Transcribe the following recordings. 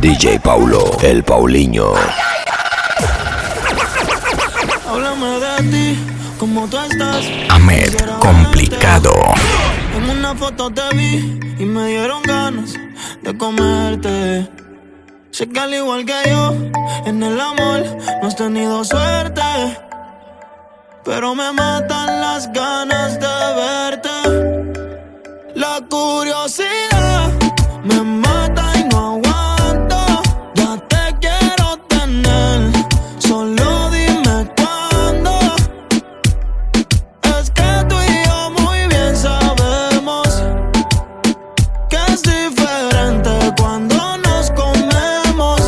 DJ Paulo, el Paulinho. Háblame de ti, cómo tú estás. Ahmed Complicado. En una foto te vi y me dieron ganas de comerte. Sé que al igual que yo, en el amor no has tenido suerte, pero me matan las ganas de verte. La curiosidad me mata y no aguanto. Ya te quiero tener, solo dime cuándo. Es que tú y yo muy bien sabemos que es diferente cuando nos comemos.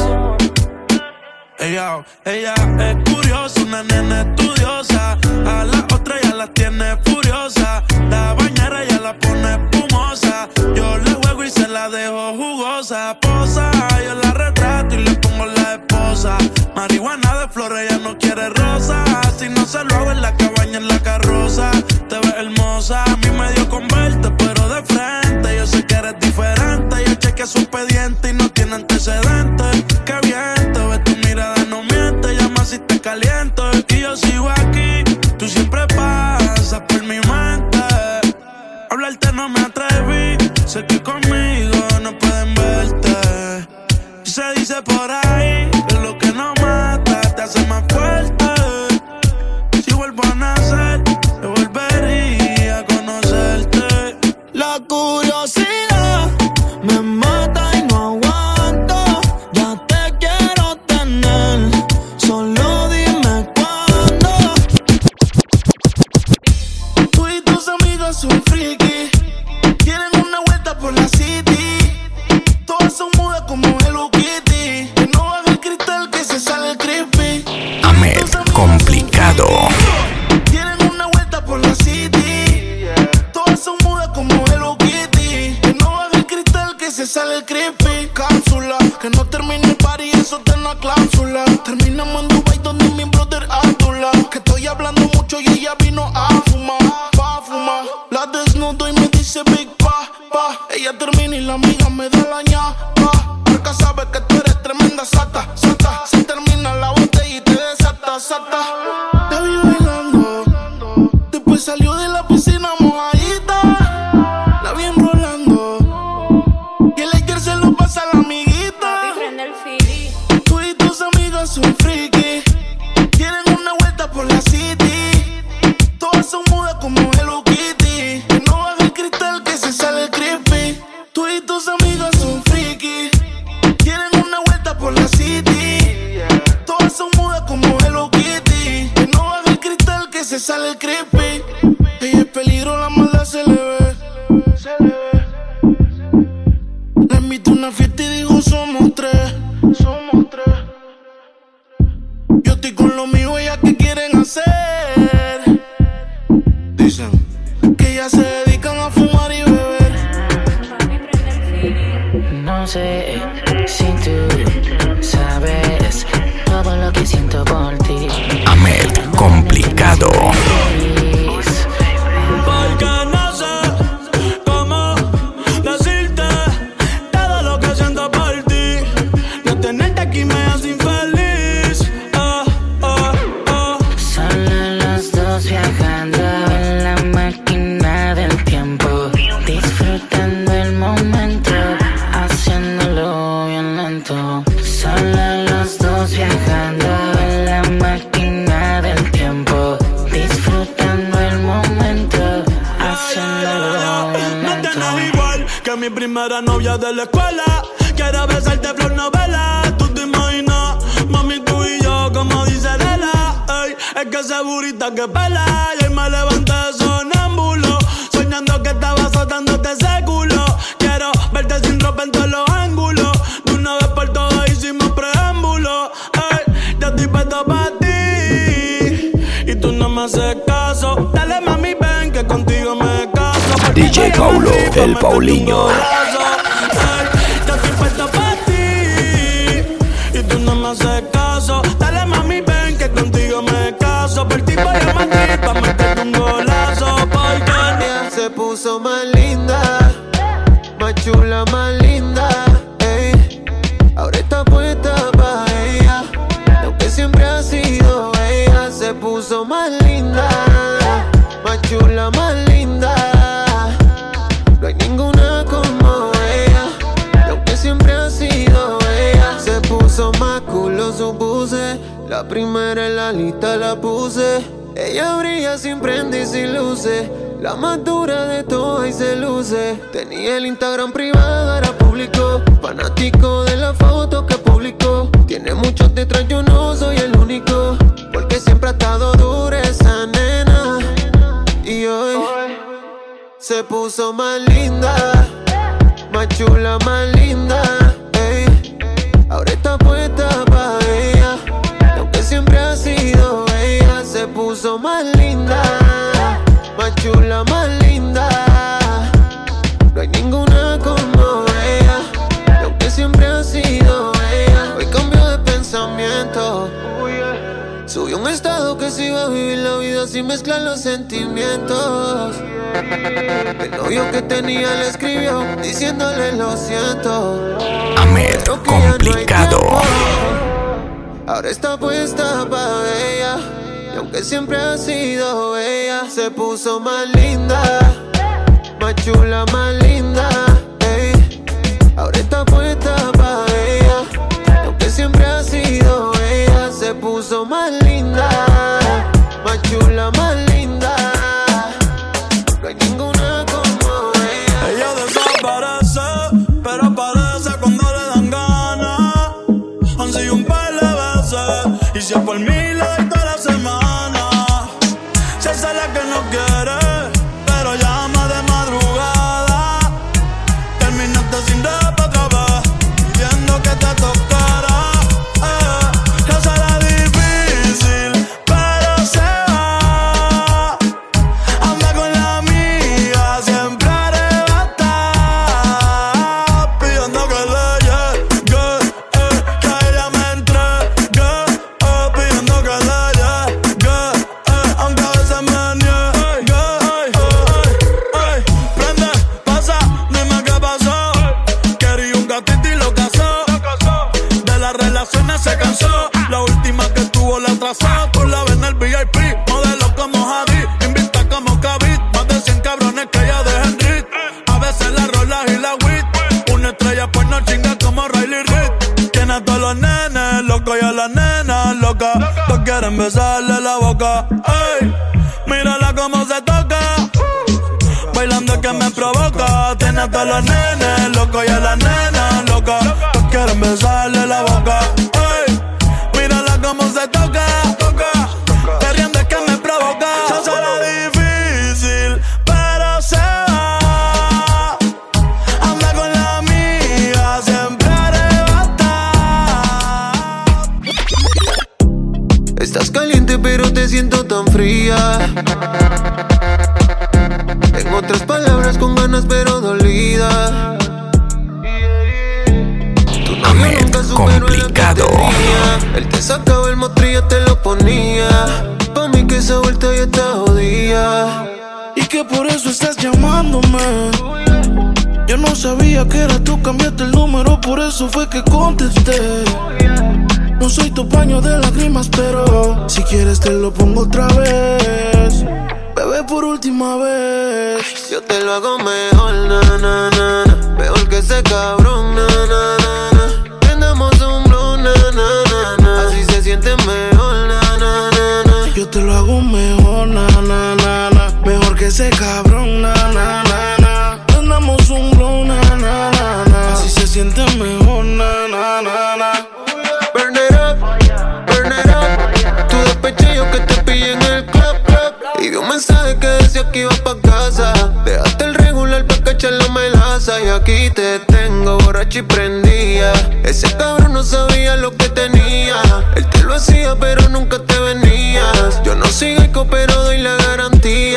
Ella es curiosa, una nena estudiosa. A la otra ya la tiene furiosa. La bañera ya la pone espumosa. Yo le juego y se la dejo jugosa. Posa, yo la retrato y le pongo la esposa. Marihuana de flores, ella no quiere rosa. Si no se lo hago en la cabaña, en la carroza. Te ves hermosa, a mí me dio con verte, pero de frente. Yo sé que eres diferente. Yo chequeé su expediente y no tiene antecedentes. Qué bien, te ves, tu mirada no miente. Llama si te caliento y yo sigo aquí. Tú siempre pasas por mi mente. Hablarte no me atreví. Sé que conmigo no pueden verte. Se dice por ahí que lo que no mata te hace más fuerte. Si vuelvo a nacer, yo volvería a conocerte. La curiosidad me mata y no aguanto. Ya te quiero tener, solo dime cuándo. Tú y tus amigas son friki, quieren una vuelta por la city. Todas son mudas como Hello Kitty. Que no baja el cristal que se sale el creepy. Ahmed Complicado. Quieren una vuelta por la city. Todas son mudas como Hello Kitty. Que no baja el cristal que se sale el creepy. Cápsula, que no termine el party, eso te una cláusula. Terminamos en Dubai donde mi brother Abdullah. Que estoy hablando mucho y ella vino a fumar, pa' fumar. La desnudo y me dice Big Pa. Ella termina y la amiga me da la ñapa. Porque sabe que tú eres tremenda sata. Se termina la botella y te desata, sata. La vi bailando, después salió de la piscina mojadita. La vi enrolando y el Laker se lo pasa a la amiguita. Tú y tus amigas son friki, quieren una vuelta por la city. Todas son mudas como Hello Kitty. Que no baja el cristal que se sale el creepy. Tú y tus amigas son friki, quieren una vuelta por la city. Todas son mudas como Hello Kitty. Que no baja el cristal que se sale el creepy. Ella es peligro, la maldad se le ve. La invité a una fiesta y dijo somos tres. Yo estoy con lo mío, ellas que quieren hacer. Dicen que ellas se dedican a fumar y beber. No sé si tú sabes todo lo que siento por ti. Ahmed Complicado. Porque no sé cómo decirte todo lo que siento por ti. No tenerte aquí me hace infeliz. Solo los dos viajando en la máquina del tiempo, disfrutando el momento, haciéndolo bien lento. Solo los dos viajando en la máquina del tiempo, disfrutando el momento, haciéndolo bien No lento. tienes igual que mi primera novia de la escuela. Quiero besarte flor novela. Tú te imaginas, mami, tú y yo, como dice Lela. Ey, es que esa burita que pela. Y hoy me levanté sonámbulo, soñando que estaba azotándote ese culo. Quiero verte sin ropa en todos los ángulos. De una vez por todas hicimos preámbulo. Ey, yo estoy puesto pa' ti y tú no me haces caso. Dale mami, ven que contigo me caso. Por ti DJ voy a Paulo, mentir pa' el meterte un Paulinho. golazo. Ey, yo estoy puesto pa' ti y tú no me haces caso. Dale mami, ven que contigo me caso. Por ti voy a mentir pa' meterte un golazo. Porque ella se puso más linda, más chula, más linda, ey. Ahora está puso más linda, más chula, más linda. No hay ninguna como ella, y aunque siempre ha sido ella. Se puso más cool, lo supuse. La primera en la lista la puse. Ella brilla sin prende y sin luces. La más dura de todas y se luce. Tenía el Instagram privado, ahora público. Fanático de la foto que publicó. Tiene muchos detrás, yo no soy el único. Porque siempre ha estado dura esa nena. Y hoy se puso más linda, más chula, más linda. Ey, ahora está puesta pa' ella. Y aunque siempre ha sido ella, se puso más linda, más chula, más linda. No hay ninguna como ella, y aunque siempre ha sido ella. Hoy cambió de pensamiento. Subió un estado que se iba a vivir la vida sin mezclar los sentimientos. El novio que tenía le escribió diciéndole lo siento. Ahmed Complicado. Ahora está puesta pa' ella, y aunque siempre ha sido ella, se puso más linda, más chula, más linda. Ey, ahora está puesta pa' ella, y aunque siempre ha sido ella, se puso más linda, más chula, más linda. No hay ninguna como ella. Ella desaparece, pero aparece cuando le dan ganas. Han sido un par de veces, y si es por mí le doy toda la semana. Si esa es la que no quiere, pero llama de madrugada. Terminaste sin rap otra vez, viendo que te tocara. Que será difícil, pero se va. Anda con la amiga, siempre arrebata, pidiendo que le llegue, que a ella me entregue, pidiendo que le llegue, aunque a veces me niegue. Prende, pasa, dime qué pasó. Quería un gatito y lo casó. De las relaciones se cansó. La última que tuvo la atrasó. Tú la ves en el VIP, modelo como Javi, invita como Kavit. Más de 100 cabrones que ella deja en Rit. A veces la rola y la wit. Una estrella pues no chinga como Riley Reid. Tiene a todos los nenes locos y a las nenas locas. Todos quieren besarle la boca. Ey, mírala cómo se toca. Bailando que me provoca. Tiene a todos los nenes locos y a las nenas locas. Todos quieren besarle la boca. Ey, mírala cómo se toca. Perreando es que me provoca. Se será difícil, pero se va. Anda con la amiga, siempre arrebata. Estás caliente pero te siento tan fría. En otras palabras, con ganas pero dolida. Tu novio Ahmed nunca superó en la que Complicado. tenía. Él te sacaba el mostrillo, te lo ponía. Pa' mí que esa vuelta ya está jodida. Y que por eso estás llamándome. Yo no sabía que era tú, cambiaste el número, por eso fue que contesté. No soy tu paño de lágrimas, pero si quieres te lo pongo otra vez. Bebé, por última vez. Yo te lo hago mejor, na, na, na, na. Mejor que ese cabrón, na, na, na, na. Prendamos un blow, na, na, na, na. Así se siente mejor, na, na, na, na. Yo te lo hago mejor, na, na, na, na. Mejor que ese cabrón, na, na, na, na. Prendamos un blow, na, na, na, na. Así se siente mejor, na, na, na, na. Burn it up, burn it up. Tu despeché yo que te pillé en el club, club. Y vi un mensaje que decía que iba pa' casa. Dejaste el regular pa' cachar la melaza. Y aquí te tengo borracho y prendía. Ese cabrón no sabía lo que tenía. Él te lo hacía pero nunca te venías. Yo no sigo eco pero doy la garantía.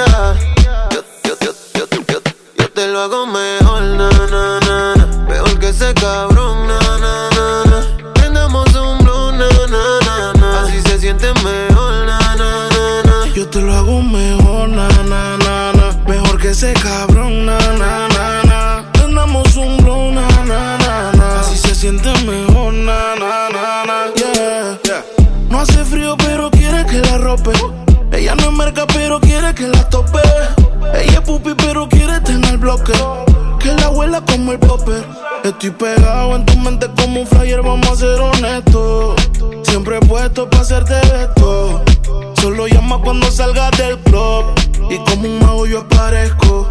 Yo te lo hago mejor, na, na, na, na. Mejor que ese cabrón, na, na, na, na. Prendamos un blow, na, na, na, na. Así se siente mejor, na, na, na, na. Yo te lo hago mejor, na, na, na, na. Mejor que ese cabrón, na, na, na, na. Prendamos un blow, na, na, na, na. Así se siente mejor, na, na, na, na. Yeah, yeah. No hace frío pero quiere que la rope. Ella no es merca, pero quiere que la tope. Ella es pupi, pero quiere tener bloque. Que la huela como el popper. Estoy pegado en tu mente como un flyer, vamos a ser honestos. Siempre puesto pa' hacerte esto. Solo llama cuando salgas del club. Y como un mago yo aparezco.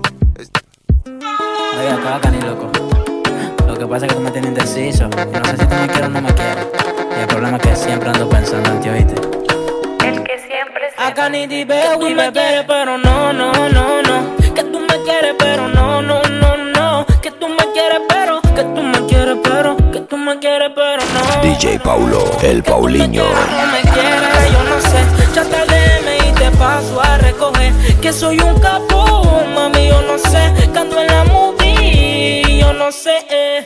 Oye, acá, Cani, loco. Lo que pasa es que tú me tienes indeciso. No sé si tú me quieres o no me quieres. Y el problema es que siempre ando pensando en ti, ¿oíste? El que siempre se... Acá ni te veo, tú me quieres, pero no, no, no, no. Que tú me quieres, pero no, no, no, no. Que tú me quieres, pero, que tú me quieres, pero, que tú me quieres, pero no. DJ Paulo, el Paulinho. No me quieres, yo no sé. Ya te DM y te paso a recoger. Que soy un capo, mami, yo no sé. Que ando en la movie, yo no sé.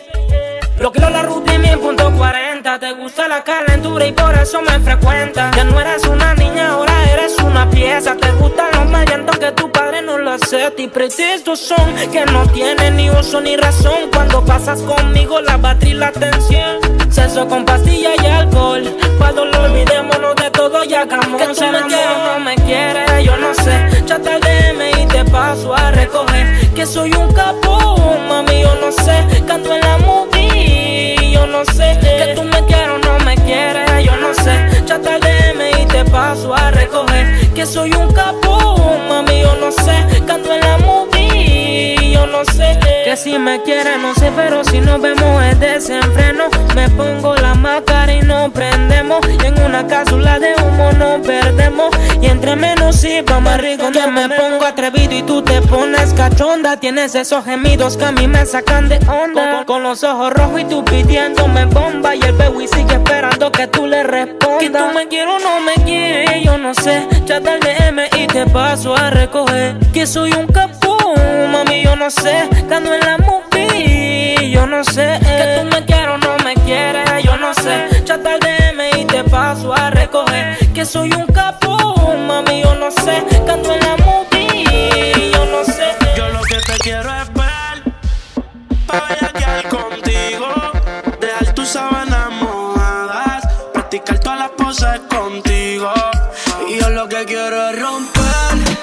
Lo quiero la ruta y 10.40. Te gusta la calentura y por eso me frecuenta. Ya no eres una niña, ahora eres una pieza. Te gustan los maleantes que tu padre no lo acepta. Y precisos son que no tienen ni uso ni razón. Cuando pasas conmigo la batería y la tensión. Sexo con pastilla y alcohol. Cuando lo olvidémonos de todo y hagamos. Que tú me quieres o no me quieres, yo no sé. Ya te DM y te paso a recoger. Que soy un capo, mami, yo no sé. Que ando en la movie, yo no sé. Que tú me quieres o no me quieres, yo no sé. Ya te DM y te paso a recoger. Que soy un capo, mami, yo no sé. Que ando en la movie, yo no sé. Que si me quieres, no sé, pero si nos vemos es desenfreno. Me pongo la máscara y nos prendemos. Y en una cápsula de humo nos perdemos. Y entre menos y pa' más rico que me pongo atrevido y tú te pones cachonda. Tienes esos gemidos que a mí me sacan de onda. Con los ojos rojos y tú pidiéndome bomba. Y el baby sigue esperando que tú le respondas. Que tú me quieres o no me quieres, yo no sé. Chata el DM y te paso a recoger. Que soy un capo, mami, yo no sé. Que ando en la movie, yo no sé. Que tú me quieres o no me quieres, yo no sé. Chata el DM y te paso a recoger. Que soy un capo, mami, yo no sé. Que ando en la movie, yo no sé. Yo lo que te quiero es ver, pa' bellaquear contigo, dejar tus sábanas mojadas, practicar todas las poses contigo. Y yo lo que quiero es romper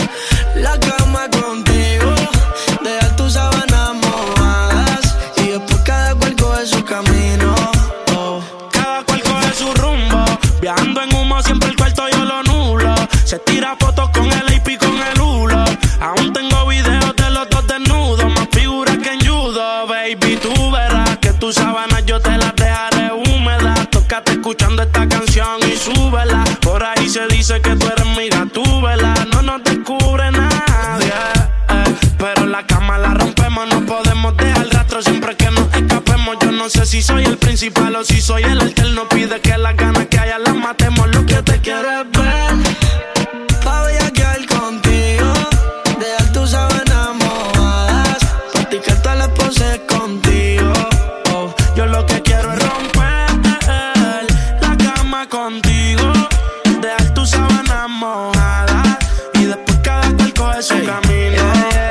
la cama contigo, dejar tus sábanas mojadas y después cada cual coge su camino. Cada cual coge su rumbo, viajando en humo siempre el cuarto yo lo nulo. Se tira fotos con el AP con el hulo. Aún tengo videos de los dos desnudos, más figuras que en judo. Baby, tú verás que tus sábanas yo te las dejaré húmedas. Tócate escuchando esta canción y súbela. Por ahí se dice que tú eres mi gatúbela. No nos descubre nadie, pero la cama la rompemos. No podemos dejar rastro siempre que nos escapemos. Yo no sé si soy el principal o si soy el alterno. Pide que las ganas que haya las matemos. Lo que te quiero es ver, pa' bellaquear contigo, dejar tus sábanas mojadas, practicar todas las poses contigo. Yo lo que quiero es romper la cama contigo, dejar tus sábanas mojadas y después cada cual coge su camino.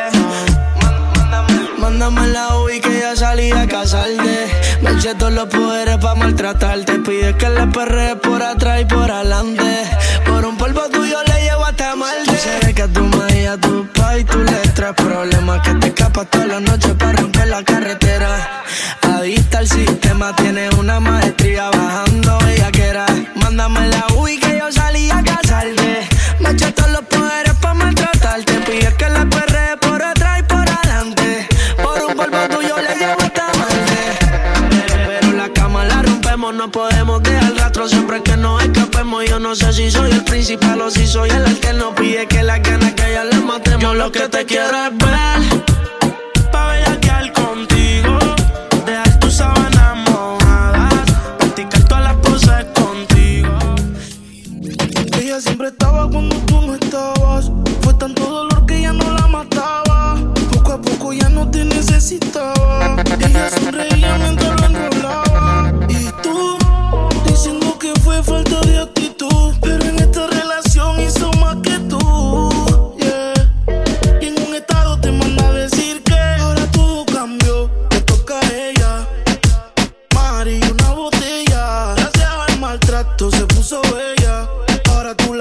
Mándame la UI que ya salí a casarte. Me eché todos los poderes pa' maltratarte. Pide que le perrees por atrás y por adelante. Por un polvo tuyo le llevo hasta Marte. Sé que tú me digas tu pa' y tú le traes problemas. Que te escapas toda la noche pa' romper la carretera. Adicta al sistema, tienes una maestría bajando bellaquera. Mándame la UI que yo salí a casarte. Me eché todos los poderes pa' maltratarte. Pide que le perrees por atrás y por adelante. Por un polvo tuyo le llevo hasta Marte. Pero la cama la rompemos, no podemos dejar rastro siempre que nos escapemos. Yo no sé si soy el principal o si soy el alterno. Pide que las ganas que ya las matemos. Yo lo que te quiero es ver, pa' bellaquear contigo, dejar tus sábanas mojadas, practicar todas las poses contigo. Ella siempre estaba cuando tú no estabas. Fue tanto dolor que ya no la mataba. Poco a poco ya no te necesitaba. Ella sonreía mientras lo enrolaba. Y tú, diciendo que fue falta de actitud. Pero en esta relación hizo más que tú, yeah. Y en un estado te manda a decir que ahora todo cambió, le toca a ella. Mari, una botella. Gracias al maltrato se puso bella. Ahora tú la quieres y no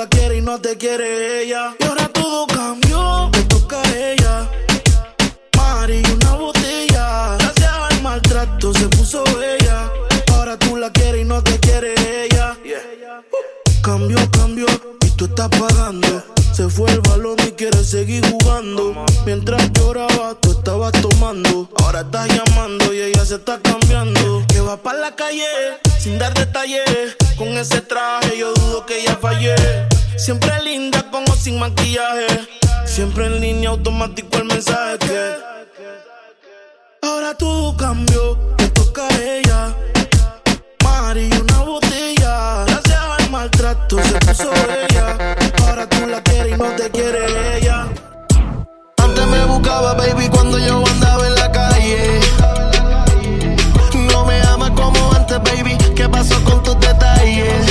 no te quiere ella. Y ahora todo cambió, te toca a ella. Mari, una botella. Gracias al maltrato se puso bella. Ahora tú la quieres y no te quiere ella. Cambió, y tú estás pagando. Se fue el balón y quiere seguir jugando. Mientras lloraba, tú estabas tomando. Ahora estás llamando y ella se está cambiando. Que va pa' la calle, sin dar detalles. Con ese traje yo dudo que ella fallé. Siempre linda con o sin maquillaje. Siempre en línea automático el mensaje que ahora todo cambió, te toca a ella. Mari, una botella. Gracias al maltrato se puso bella. Ahora tú la quieres y no te quiere ella. Antes me buscaba, baby, cuando yo andaba en la calle. No me amas como antes, baby. ¿Qué pasó con tus detalles?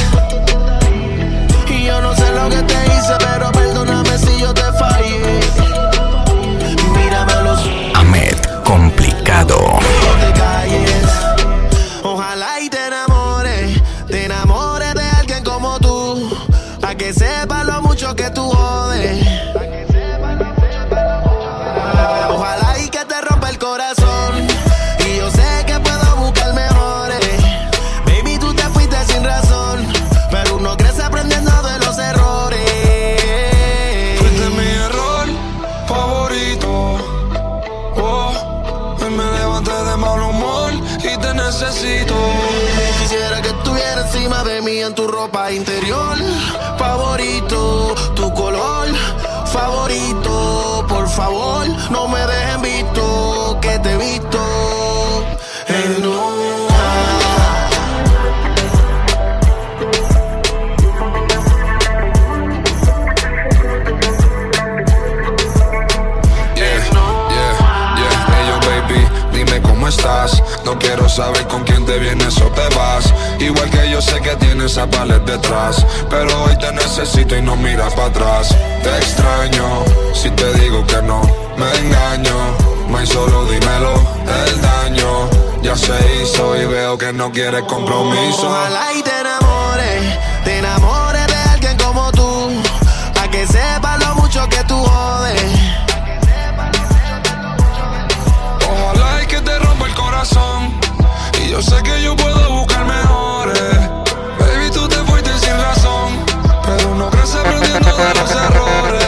Y yo no sé lo que te hice, pero perdóname si yo te fallé. Mírame a los ojos. Ahmed Complicado. No te calles. Ojalá y te enamores de alguien como tú. Pa' que sepa lo mucho que tú jodes. Ojalá y que te rompa el corazón. Y yo sé que puedo buscar mejores. Baby, tú te fuiste sin razón, pero uno crece aprendiendo de los errores. Fuiste mi error favorito. Hoy me levanté de mal humor y te necesito. Quisiera que estuviera encima de mí en tu ropa interior favorito, tu color favorito. Por favor, no me dejen visto que te he visto en estás. No quiero saber con quién te vienes o te vas. Igual que yo sé que tienes a palet detrás, pero hoy te necesito y no miras para atrás. Te extraño, si te digo que no, me engaño. May, solo dímelo, el daño ya se hizo y veo que no quieres compromiso. Ojalá y te enamores de alguien como tú, pa' que sepa lo mucho que tú jodes. Ojalá y que te rompa el corazón, y yo sé que yo puedo buscar mejores. Baby, tú te fuiste sin razón, pero uno crece aprendiendo de los errores.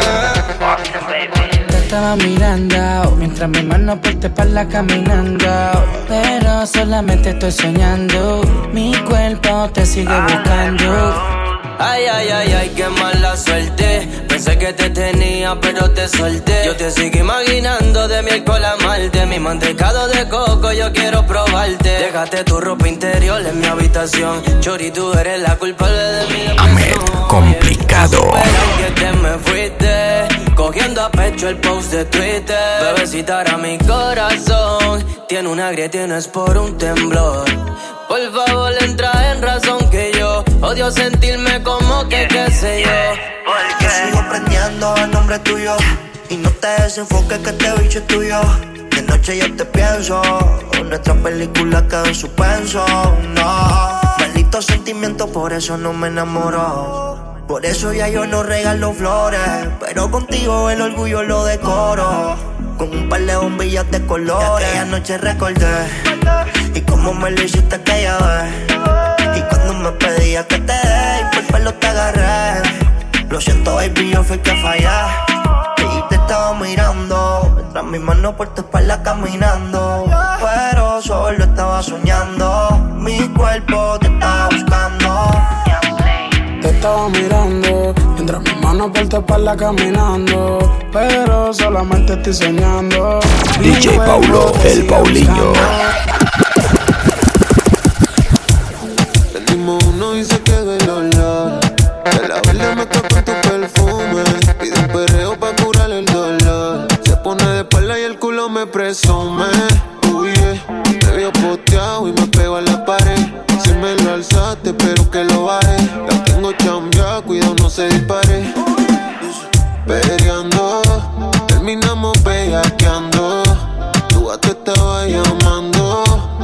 Te estaba mirando mientras mi mano por tu espalda caminando, pero solamente estoy soñando. Mi cuerpo te sigue buscando. Ay, ay, ay, ay, qué mala suerte. Pensé que te tenía, pero te solté. Yo te sigo imaginando de miércoles a martes. Mi mantecado de coco, yo quiero probarte. Déjate tu ropa interior en mi habitación. Chori, tú eres la culpable de mi depresión. Ahmed Complicado. Pero que te me fuiste, cogiendo a pecho el post de Twitter. Bebecita, ahora mi corazón tiene una grieta y no es por un temblor. Por favor, entra en razón que yo odio sentirme como que qué sé yo. Yo sigo aprendiendo el nombre tuyo y no te desenfoques que este bicho es tuyo. De noche yo te pienso, nuestra película quedó en suspenso. No, maldito sentimiento, por eso no me enamoro. Por eso ya yo no regalo flores, pero contigo el orgullo lo decoro. Con un par de bombillas de colores. Aquella noche recordé y cómo me lo hiciste aquella vez. Y cuando me pedías que te dé y por pelo te agarré. Lo siento, baby, yo fui que fallé. Y te estaba mirando mientras mi mano por tu espalda caminando. Pero solo estaba soñando, mi cuerpo te estaba buscando. Te estaba mirando mientras mi mano por tu espalda caminando, pero solamente estoy soñando. DJ Paulo, el Paulinho. Prendimos uno y se quedó el olor. De la verde me toca tu perfume. Pide un perreo pa' curar el dolor. Se pone de espalda y el culo me presume. Uy, te veo posteado y me pego a la pared. Si me lo alzaste, pero que lo baje. La tengo chambeada, cuidado no se dispare. Peleando, terminamos bellaqueando. Tu gato estaba llamando.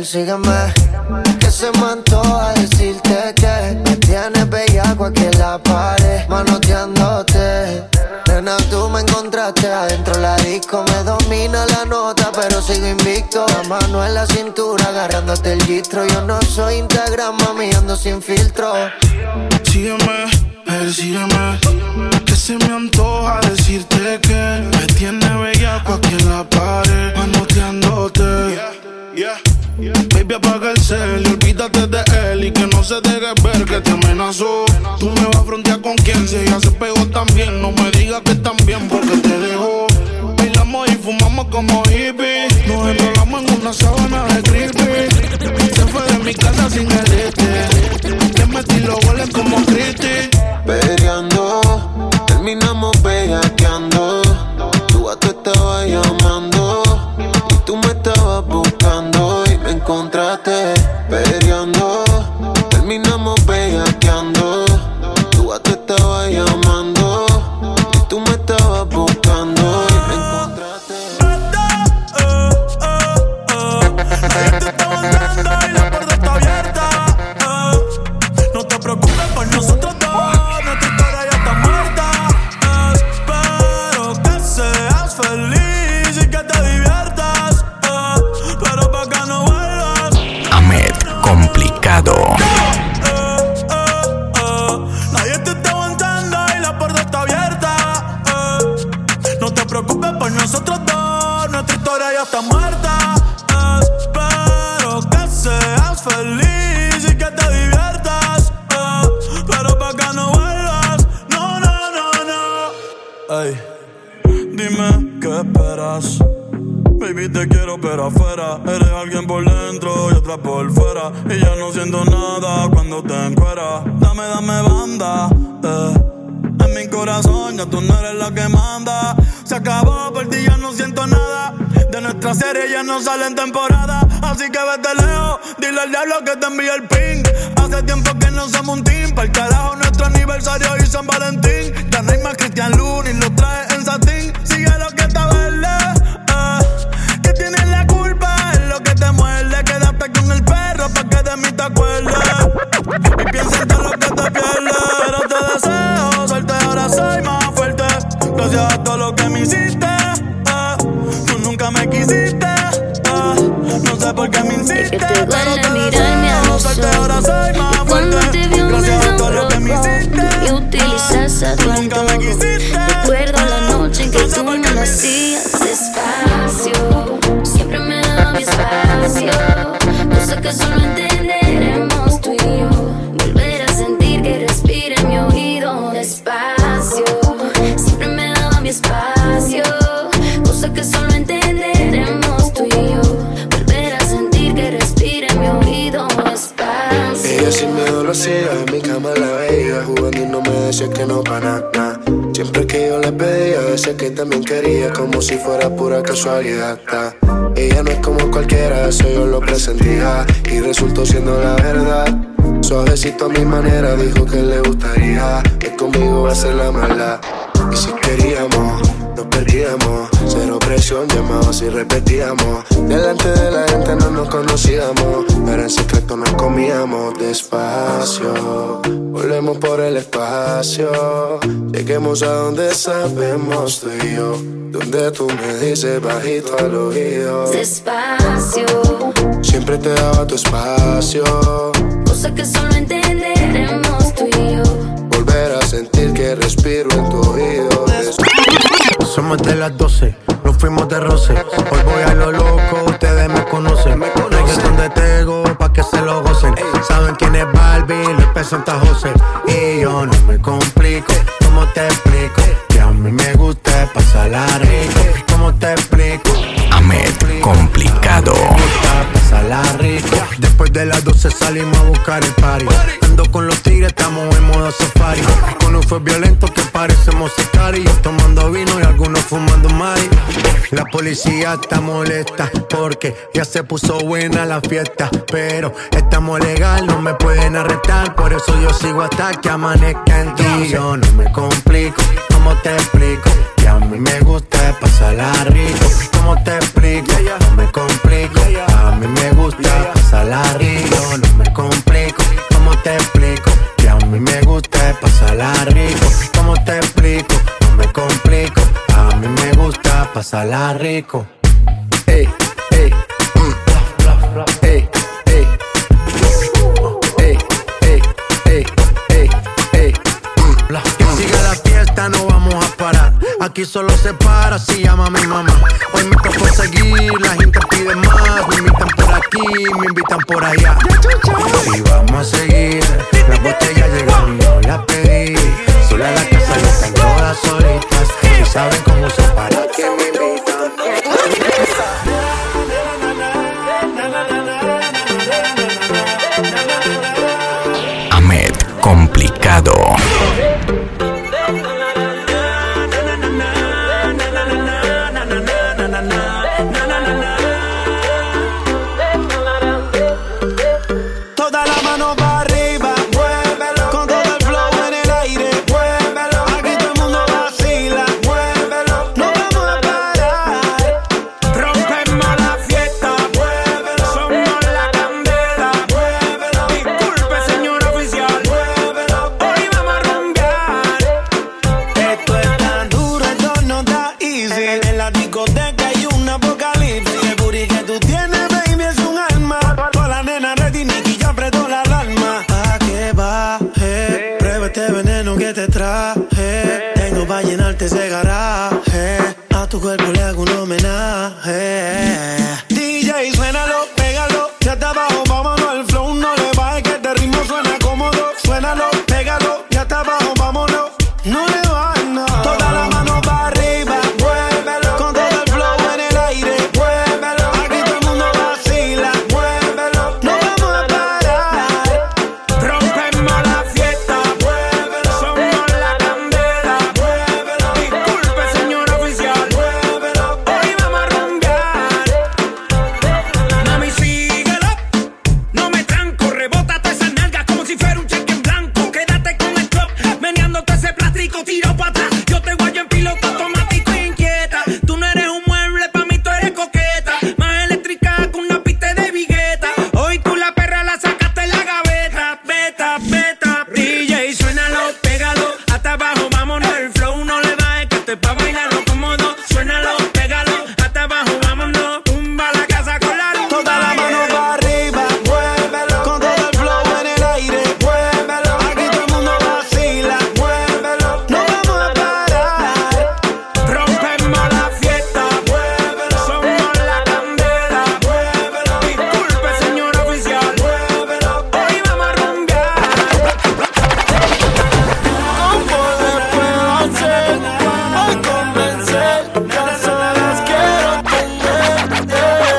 Sígueme, que se me antoja decirte que me tienes bellaco aquí en la pared, manoteándote. Nena, tú me encontraste adentro la disco, me domina la nota, pero sigo invicto. La mano en la cintura, agarrándote el gistro. Yo no soy Instagram, mami, ando sin filtro. Sígueme, sígueme, que se me antoja decirte que me tiene bellaco aquí en la pared, manoteándote. Baby, apaga el cel y olvídate de él y que no se deje ver que te amenazó. Tú me vas a frontear con quien, si ella se pegó también. No me digas que también porque te dejó. Bailamos y fumamos como hippies, nos enrolamos en una sábana de creepy. Se fue de mi casa sin herirte, le metí los goles como Cristi. Peleando, terminamos bellaqueando. Tú a tú estabas llamando y tú me estabas buscando y me encontraste peleando. Terminamos bellaqueando. Tú a tú estabas llamando y tú me estabas buscando y me encontraste. Nadie te está mandando y la puerta está abierta. No te preocupes por nosotros dos, nuestra historia ya está muerta. Espero que seas feliz y que te diviertas, pero pa' que no vuelvas. Ahmed Complicado. Nadie te está aguantando y la puerta está abierta. No te preocupes por nosotros dos, nuestra historia ya está muerta. Espero que seas feliz y que te diviertas, pero pa' que no vuelvas. No, no, no, no. Ey, dime qué esperas. Baby, te quiero pero afuera. Eres alguien por dentro y otra por fuera, y ya no siento nada cuando te encueras. Dame banda, en mi corazón ya tú no eres la que manda. Se acabó, por ti ya no siento nada. De nuestra serie ya no sale en temporada. Así que vete lejos, dile al diablo que te envíe el ping. Hace tiempo que no somos un team. Pa'l carajo nuestro aniversario y San Valentín. Ya no hay más Cristian Luna y lo trae en satín. Sigue lo que está verde, que tienes la culpa, es lo que te muerde. Quédate con el perro pa' que de mí te acuerdes. Y piensa en todo lo que te pierdes. Pero te deseo suerte, ahora soy más fuerte. Gracias a todo lo que me hiciste, tú nunca me quisiste, no sé por qué me insistes. Pero te mirarme a los ojos, ahora soy más fuerte. cuando te vio Gracias me a todo lo que me hiciste, y utilizas a tu nunca me antojo. quisiste. Recuerdo la noche en que tú me hacías despacio, siempre me daba mi espacio, cosa que solo entenderemos tú y yo. Volver a sentir que respira en mi oído despacio, siempre me daba mi espacio, cosa que solo entenderemos tú y yo. Volver a sentir que respira en mi oído despacio. Ella sin miedo lo hacía, en mi cama la veía jugando y no me decía que no pa' nada. Siempre que yo le pedía, decía que también quería, como si fuera pura casualidad. Ella no es como cualquiera, eso yo lo presentía y resultó siendo la verdad. Suavecito a mi manera, dijo que le gustaría, que conmigo va a ser la maldad. Y si queríamos, nos perdíamos, cero presión, llamados y repetíamos. Delante de la gente no nos conocíamos, pero en secreto nos comíamos despacio. Volvemos por el espacio, lleguemos a donde sabemos tú y yo, donde tú me dices bajito al oído. Despacio, siempre te daba tu espacio, cosa que solo entenderemos tú y yo. Volver a sentir que respiro en tu oído. Somos de las 12, nos fuimos de roce. Hoy voy a lo loco, ustedes me conocen. Reggaeton de Tego, pa' que se lo gocen. Saben quién es Barbie, López Santa José. Y yo no me complico, ¿cómo te explico? Que a mí me gusta pasarla rico. ¿Cómo te explico? Ahmed Complicado. Me gusta pasarla rico. Después Después de las 12 salimos a buscar el party. Ando con los tigres, estamos en modo safari. Con un fue violento que parecemos sicarios. Tomando vino y algunos fumando mari. La policía está molesta porque ya se puso buena la fiesta. Pero estamos legal, no me pueden arrestar. Por eso yo sigo hasta que amanezca en ti. Yo no me complico, ¿cómo te explico? Que a mí me gusta pasarla rico. ¿Cómo te explico? No me complico, a mí me gusta pasarla rico. No me complico, ¿cómo te explico? Que a mí me gusta pasarla rico. ¿Cómo te explico? No me complico, a mí me gusta pasarla rico. Ey, ey, ey, ey, ey, ey, ey, ey, ey. Que siga la fiesta, no vamos a parar. Aquí solo se para si llama mi mamá. Hoy me tocó seguir, la gente pide más. Me invitan por aquí, me invitan por allá. Y vamos a seguir. Las botellas llegan y yo las pedí. Sola la casa ya están todas solitas. Y saben cómo son para que me invitan. Ahmed Complicado. Toda la mano para arriba, muévelo. Con todo el flow en el aire, muévelo. Aquí todo el mundo vacila, muévelo. No vamos a parar. Rompemos la fiesta, muévelo. Somos la candela, muévelo. Disculpe, señor oficial, muévelo. Hoy vamos a rumbear. Esto es tan duro, esto no está easy. En la discoteca hay un apocalipsis. El booty que tú tienes, baby, es un arma. Toda la nena ready, Nicky ya apretó la alarma. ¿A qué baje? Prueba este veneno que te traje. Tengo pa' llenarte ese garaje. A tu cuerpo le hago un homenaje. DJ, suénalo, pégalo. Ya está abajo, vámonos al flow. No le bajes que este ritmo suena cómodo. Suénalo, pégalo. Ya está abajo, vámonos. No le bajes nada. Toda la mano para arriba, muévelo. Con todo el flow en el aire, muévelo. Aquí todo el mundo vacila, muévelo. No vamos a parar. Rompemos la fiesta, muévelo. Somos la candela, muévelo. Disculpe, señor oficial, muévelo. Hoy vamos a rumbear. Mami, síguelo. No me tranco, rebótate esas nalgas como si fuera un cheque en blanco. Quédate con el club, meneándote ese plástico, tiro para atrás. Yo te guayo en piloto automático e inquieta. Tú no eres un mueble, pa' mí tú eres coqueta. Más eléctrica que una pista de vigueta. Hoy tú la perra la sacaste en la gaveta. Beta, beta, DJ, suénalo, pégalo. Hasta abajo, vámonos, el flow no le bajes, que esto es pa' bailarlo cómodo. Suénalo, pégalo, hasta abajo, vámonos. Tumba la casa con la luz. Toda la mano para arriba, muévelo. Con todo el flow en el aire, muévelo. Aquí todo el mundo vacila, muévelo. No vamos a parar. Rompemos la fiesta, muévelo. Somos la candela, muévelo. Disculpe, señor oficial, muévelo. Hoy vamos a rumbear. ¿Cómo le puedo hacer? Hoy convencer, ya solas quiero tenerte.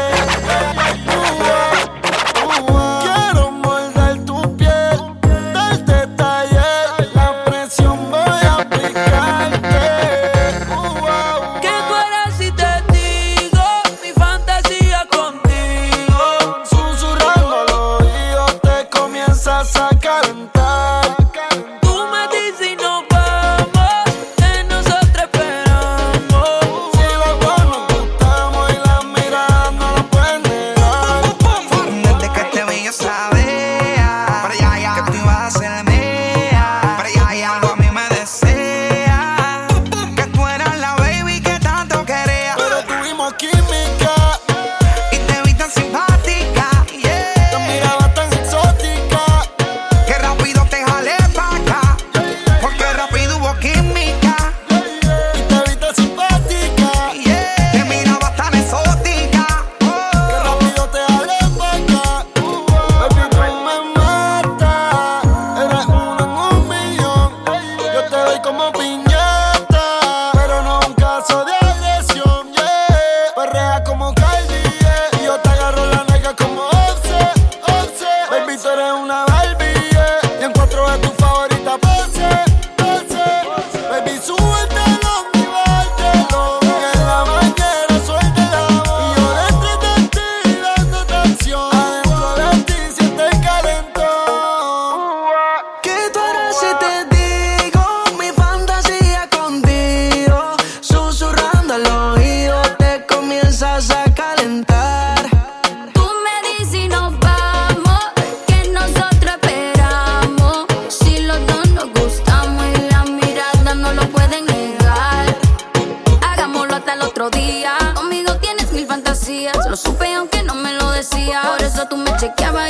Quiero morder tu piel, darte taller, la presión voy a aplicarte. ¿Qué tú eres si te digo mi fantasía contigo? Susurrando al oído te comienzas a cantar. Tú me dices y nos vamos, que nosotros esperamos. Si los dos nos gustamos y las miradas no lo pueden negar. Desde que te vi yo sabía que tú ibas a ser mía. Cuando a mí me desea que tú eras la baby que tanto quería. Pero tuvimos química, Y te vi tan simpática, te miraba tan exótica.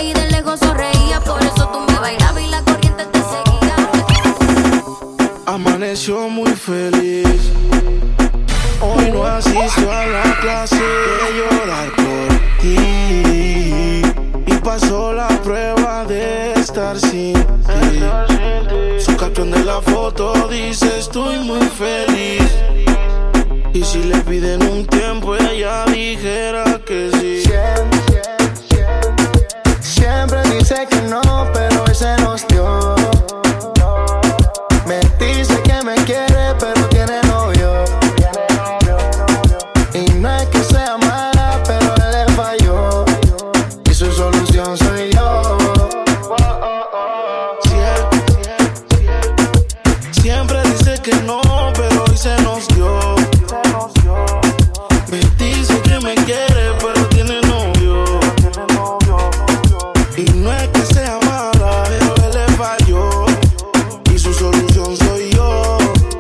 y de lejos sonreía. Por eso tú me bailabas y la corriente te seguía. Amaneció muy feliz. Hoy no asistió a la clase de llorar por ti. Y pasó la prueba de estar sin ti. Su caption de la foto dice estoy muy feliz. Y si le piden un tiempo ella dijera que sí. Siempre dice que no, pero hoy se nos dio. Me dice que me quiere, pero tiene novio. Y no es que sea mala, pero él le falló. Y su solución soy yo. Siempre dice que no, pero hoy se nos dio. Me dice que me quiere, pero tiene novio. Y no es que sea mala, pero él le falló. Y su solución soy yo.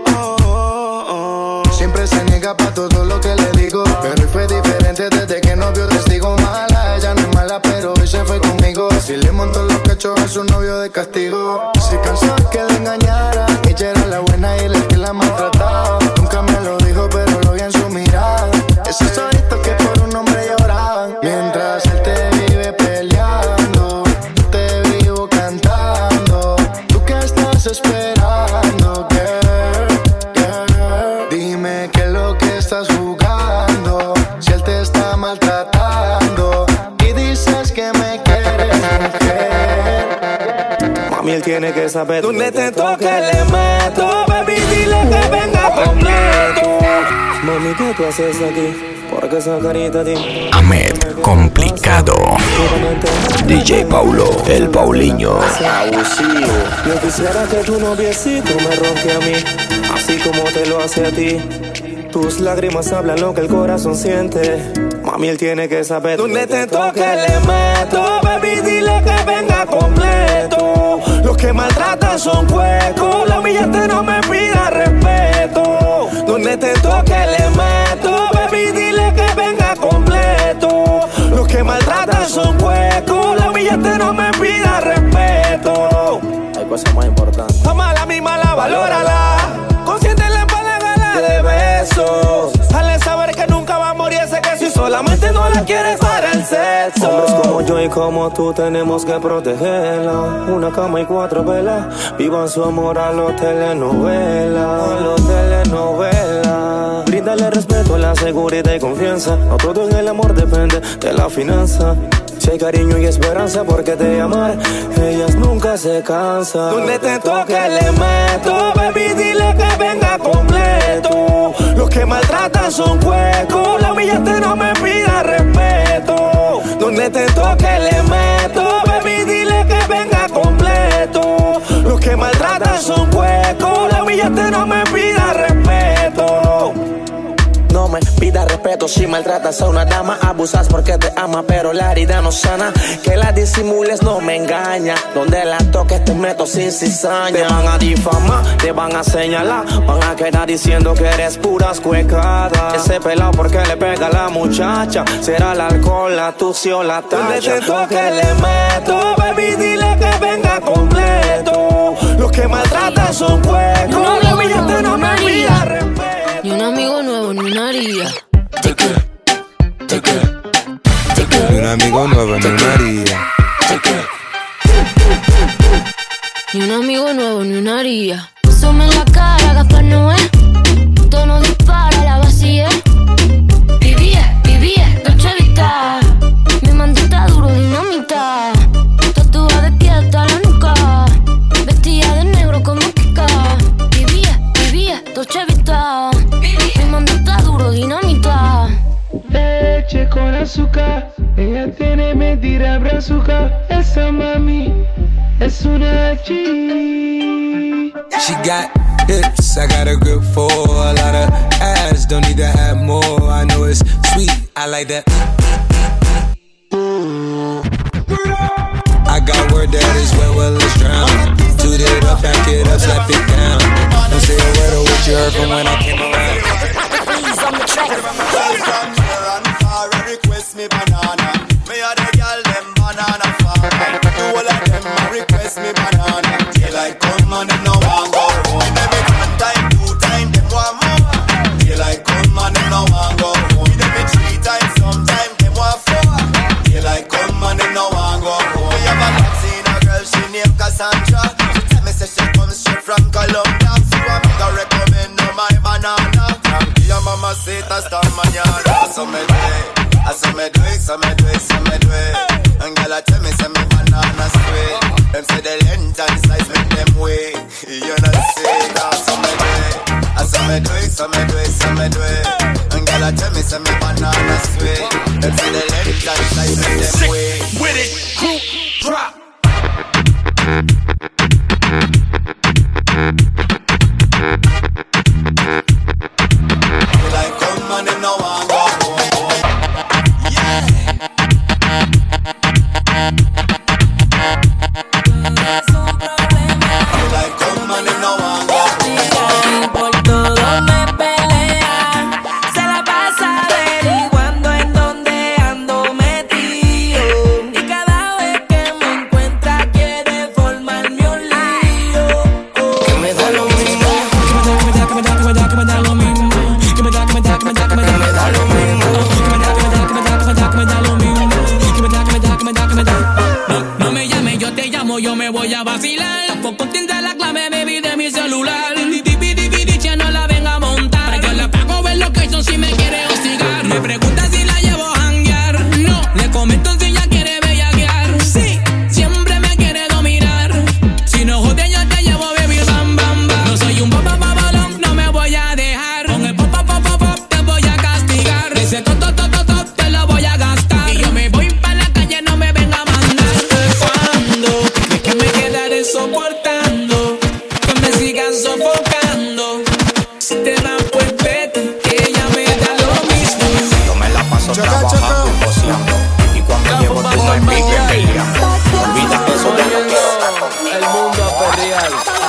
Siempre se niega pa' todo lo que le digo. Pero hoy fue diferente desde que no vio testigo. Mala, ella no es mala, pero hoy se fue conmigo. Si le montó los cachos a su novio de castigo. Se cansó que le engañara. Ella era la buena y la que la maltrataba. Nunca me lo dijo, pero lo vi en su mirada. Esos ojitos que por un hombre lloraban. Mientras él te vive peleando, te vivo cantando. ¿Tú qué estás esperando, girl? Dime qué es lo que estás jugando. Si él te está maltratando y dices que me quieres, mujer. Mami, él tiene que saber dónde te toque le meto. Baby, dile que venga completo. Mami, ¿qué tú haces aquí? ¿Por qué esa carita de ti? Ahmed Complicado. DJ Paulo, el Paulinho. Abusivo. Yo quisiera que tu noviecito me ronque a mí, así como te lo hace a ti. Tus lágrimas hablan lo que el corazón siente. Mami, él tiene que saber dónde te toque le meto. Baby, dile que venga completo. Los que maltratan son huecos. La humillante no me pida respeto. Donde te toque le meto. Baby, dile que venga completo. Los que maltratan son huecos. La humillante no me pida respeto. Hay cosas más importantes. Tómala, mimala, valórala. Consiéntela para la gala de besos. Hazle saber que nunca va a morir ese que si solamente no la quieres para el sexo. Hombres como yo y como tú tenemos que protegerla. Una cama y 4 velas. Vivan su amor a los telenovelas. A los telenovelas. Bríndale respeto, la seguridad y confianza. No todo en el amor depende de la finanza. Si hay cariño y esperanza, porque te amar, ellas nunca se cansan. Donde te toque le meto, baby, dile que venga completo. Los que maltratan son huecos, la humillante no me pida respeto. Donde te toque le meto, baby, dile que venga completo. Los que maltratan son huecos, la humillante no me pida respeto. No me pida respeto si maltratas a una dama. Abusas porque te ama, pero la herida no sana. Que la disimules no me engaña. Donde la toques te meto sin cizaña. Te van a difamar, te van a señalar. Van a quedar diciendo que eres puras cuecadas. Ese pelado porque le pega a la muchacha. Será el alcohol, la tucia o la tacha. Donde te toque le meto, baby, dile que venga completo. Los que maltratan son huecos. La humillante no me pida respeto. Ni un amigo nuevo, ni una haría. Ni un amigo nuevo, ni una haría. Ni un amigo nuevo, ni una haría. Sume en la cara, Gaspar Noé. Tono dispara, la vacía. Vivía, Dolce Vita. Mi mandita duro, dinamita. Tatuada de pie hasta la nuca. Vestida de negro como Kika. Vivía, Dolce Vita. Mi mandita duro, dinamita. Leche con azúcar. Ella tiene mentira brazuca. Esa mami es una G. She got hips, I got a grip for a lot of ass. Don't need to have more. I know it's sweet, I like that. I got word that is wet, well let's drown. Toot it up, back it up, slap it down. Don't say a word of what you heard from when I came around. Please on the track. Well, from here and far, request me banana. Me a the girl them banana farm. Sandra. She tell me say she comes straight from Colombia. So I'm gonna recommend her my banana. Your mama say hasta mañana. So me do it, so me do it, so me do it, so me do it. And girl, tell me say me banana sweet. Them say the length and size make them way. You know say that. So me do it, so me do it, so me do it, so me do it. And girl, tell me say me banana sweet. Them say the length and size make them way. With it, group drop. Like come on in no one go. Yeah. Like come on in no one go. Por todo me pelea, se la pasa averiguando en dónde ando metido. Y cada vez que me encuentra quiere formarme un lío. Que me da lo mismo. Que me da lo mismo. Que me da lo mismo. Que me da lo mismo. No me llames, yo te llamo, yo me voy a vacilar. Tampoco entiende la clave, baby, de mi celular. No la venga a montar. Yo le pago ver location si me quiere hostigar. Me pregunta si la llevo a janguear. No, le comento si ella quiere bellaquear. Sí, siempre me quiere dominar. Si no jode yo te llevo baby bam bam bam. No soy un balón, no me voy a dejar. Con el pop te voy a castigar. Ese top te lo voy a gastar. Y yo me voy para la calle, no me venga a mandar. Cuando es que me quedaré soportando que me sigan sofocando. Si te dan pues vete, que ella me da lo mismo. Yo me la paso trabajando y poseando. Y cuando llego tú no envidias peleando. Olvida eso de lo que el mundo a perrear.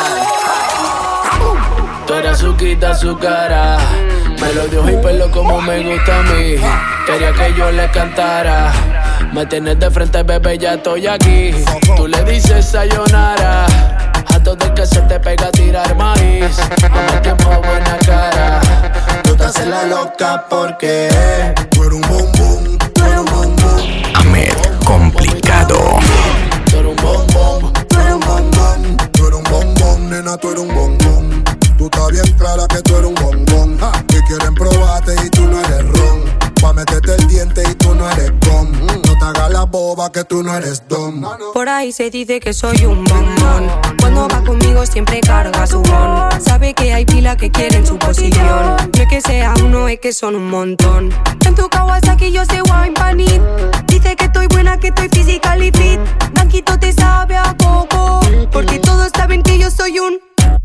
Tú eres azuquita, azucara. Me lo dio y pelo como me gusta a mí. Quería que yo le cantara. Me tienes de frente, bebé, ya estoy aquí. Tú le dices sayonara. Harto de que se te pega a tirar maíz. Dame tiempo, buena cara. Tú te haces la loca porque tú eres un bombón, tú eres un bombón. Ahmed Complicado. Tú eres un bombón, tú eres un bombón. Tú eres un bombón, nena, tú eres un bombón. Tú estás bien clara que tú eres un bombón. Que quieren probarte y tú no eres ron. Pa' meterte el diente y tú no eres gom. No te hagas la boba que tú no eres dom. Por ahí se dice que soy un bombón. Cuando va conmigo siempre carga su bon. Sabe que hay pila que quieren su posición. No es que sea uno, es que son un montón. En tu Kawasaki yo sé wine panit. Dice que estoy buena, que estoy physically fit. Blanquito te sabe a coco. Porque todos saben que yo soy un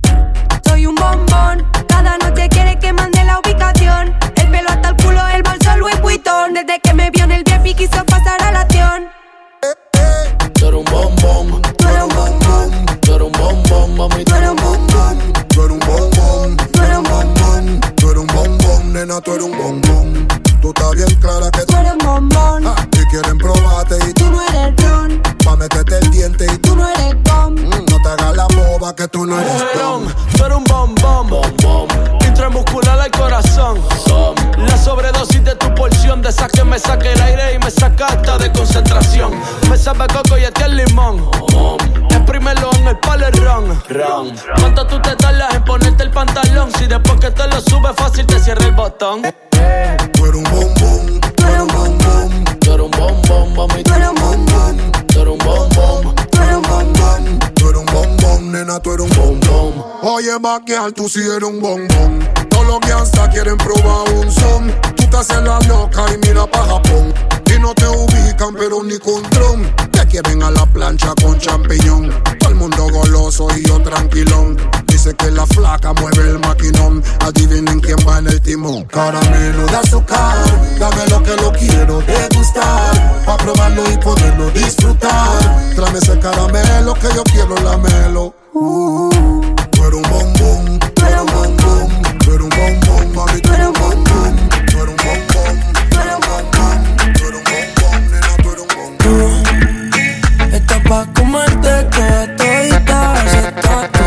bombón. Cada noche quiere que mande la ubicación. El pelo hasta el culo, el bolso Louis Vuitton. Desde que me vio en el VIP quiso pasar a la acción. Tú eres un bombón, tú eres un bombón. tú eres un bombón, mami. Tú eres un bombón, tú eres un bombón, tú eres un bombón. Tú eres un bombón, nena, tú eres un bombón. Tú estás bien clara que tú eres un bombón. Y quieren probarte y tú no eres ron. Pa' meterte el diente y tú no eres gom. No te hagas la boba que tú no eres gom. Tú eres un bombón, intramuscular al corazón. La sobredosis de tu porción, de esa que me saca el aire y me saca hasta de concentración. Me sabe coco y este es limón. Exprímelo en el palerón. ¿Cuánto tú te tardas en ponerte el pantalón? Si después que te lo subes fácil te cierra el botón. Tú eres un bombón, tú eres un bombón. Tú eres un bombón, mami. Tú eres un bombón, tú eres un bombón. Tú eres un bombón, tú eres un bombón, nena, tú eres un bombón. Oye, vaquear, tú sí eres un bombón. Todos los gangsters quieren probar un son. Tú te haces la loca y mira pa' Japón. Y no te ubican, pero ni con dron. Te quieren a la plancha con champiñón. Todo el mundo goloso y yo tranquilón. Dice que la flaca mueve el maquinón. Adivinen quién va en el timón. Caramelo de azúcar, dame lo que lo quiero degustar. Pa' probarlo y poderlo disfrutar. Tráeme ese caramelo que yo quiero lamelo. Tú eres un bombón, tú eres un bombón. Tú eres un bombón, mami, tú eres un bombón. Tú eres un bombón, tú eres un bombón. Tú eres un bombón, nena, tú eres un bombón. Estás pa' comerte toda todita ese tatu.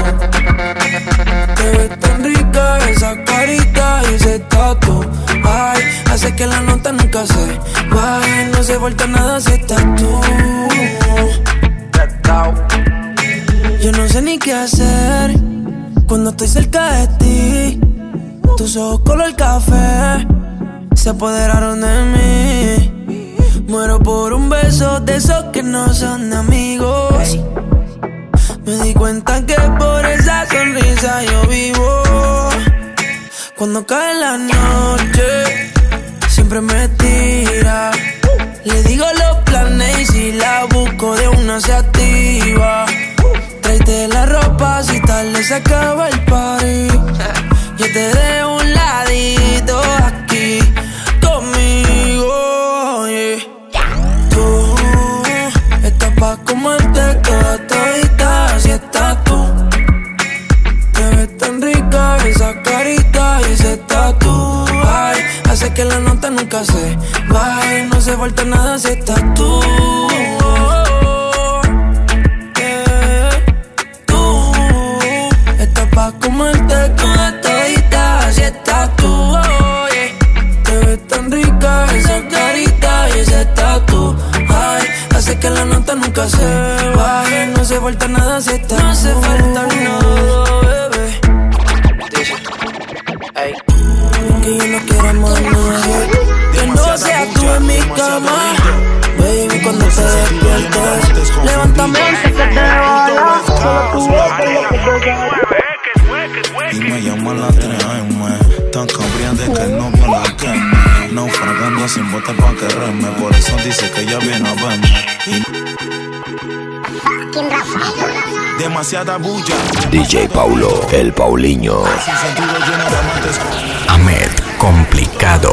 Te ves tan rica esa carita y ese tatu. Ay, hace que la nota nunca se baje. No se vuelta nada si estás tú. sé ni qué hacer cuando estoy cerca de ti. Tus ojos color café se apoderaron de mí. Muero por un beso de esos que no son de amigos. Me di cuenta que por esa sonrisa yo vivo. Cuando cae la noche, siempre me tira. Le digo los planes y si la busco de una se activa. Tráete la ropa si tarde se acaba el party. Yo te dejo un ladito aquí conmigo, yeah. Tú estás pa' comerte toda todita si estás tú. Te ves tan rica esa carita y ese tatu. Ay, hace que la nota nunca se baje. No se falta nada si estás tú. Tú estás pa' comerte toda todita si estás tú. Oh, yeah. Te ves tan rica esa carita y ese tatu. Ay, hace que la nota nunca se baje. No se falta nada si estás tú. No se falta nada, bebé. Ey. Que yo no quiero más nada. Que no seas tú en mi cama. Baby, cuando te despiertes, levántame antes que te vaya. Solo tu boca es lo que te da. Y me llaman las 3 AM. Tan cambriante que el novio la queme. Naufragando sin bote pa' que reme. Por eso dice que ella viene a verme. Demasiada bulla. DJ Paulo, el Paulinho. Sin sentido lleno de amantes. Ahmed Complicado.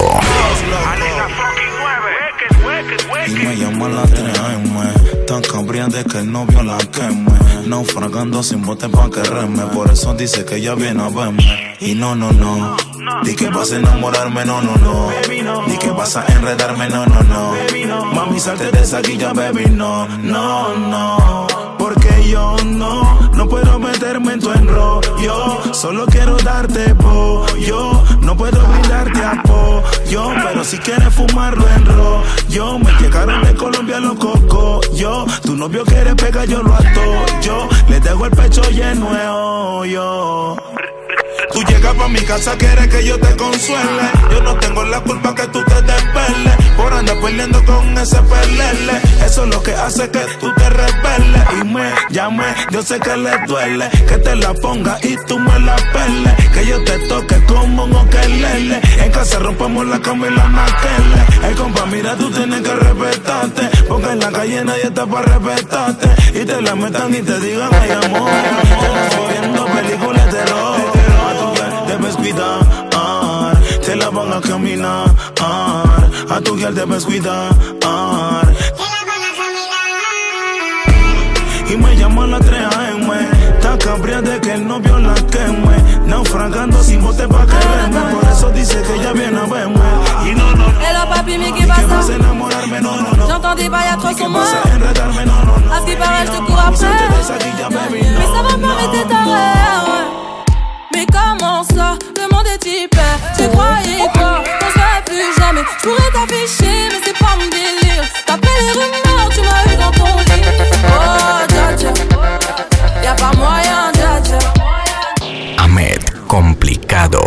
Y me llaman las 3 AM. Tan cambriante que el novio la queme. Naufragando sin bote pa' que reme. Por eso dice que ella viene a verme. Y no, no, no. Di que vas a enamorarme, no, no, no. Di que vas a enredarme, no, no, no. Mami, salte de esa guilla, baby, no, no, no. Porque yo no puedo meterme en tu enrollo. Solo quiero darte pollo. No puedo brindarte apoyo, pero si quieres fumarlo en rollo. Me llegaron de Colombia los cocos. Tu novio quiere pegar, yo lo ato. Yo le dejo el pecho lleno de hoyo. Tú llegas pa' mi casa, quieres que yo te consuele. Yo no tengo la culpa que tú te despeles por andar peleando con ese pelele. Eso es lo que hace que tú te rebeles. Y me llame, yo sé que le duele que te la ponga y tú me la peles. Que yo te toque como un okelele. En casa rompamos la cama y la naquele. Ey, compa, mira, tú tienes que respetarte, porque en la calle nadie está pa' respetarte. Y te la metan y te digan, ay, amor, viendo películas de terror. Debes cuidar, te la van a caminar. A tu girl debes cuidar, te la van a caminar. Y me llaman a las 3 AM. Está cabreada de que el novio la queme. Naufragando sin bote pa' que reme. Por eso dice que ella viene a verme. Y no, no, no. Hello papi, mais qui passe? Vas a enamorarme, no, no, no. J'entends des bails atroces sur moi. Vas a enredarme, no, no, no. À ce qui paraît, je te cours après. Mais ça va m'arrêter ta rêve. Mais comment ça, le monde est hyper. Tu croyais quoi, qu'on se verrait plus jamais. Je pourrais t'afficher, mais c'est pas mon délire. T'appelles les rumeurs, tu m'as eu dans ton lit. Oh, dja dja, y'a pas moyen, dja dja. Ahmed Complicado.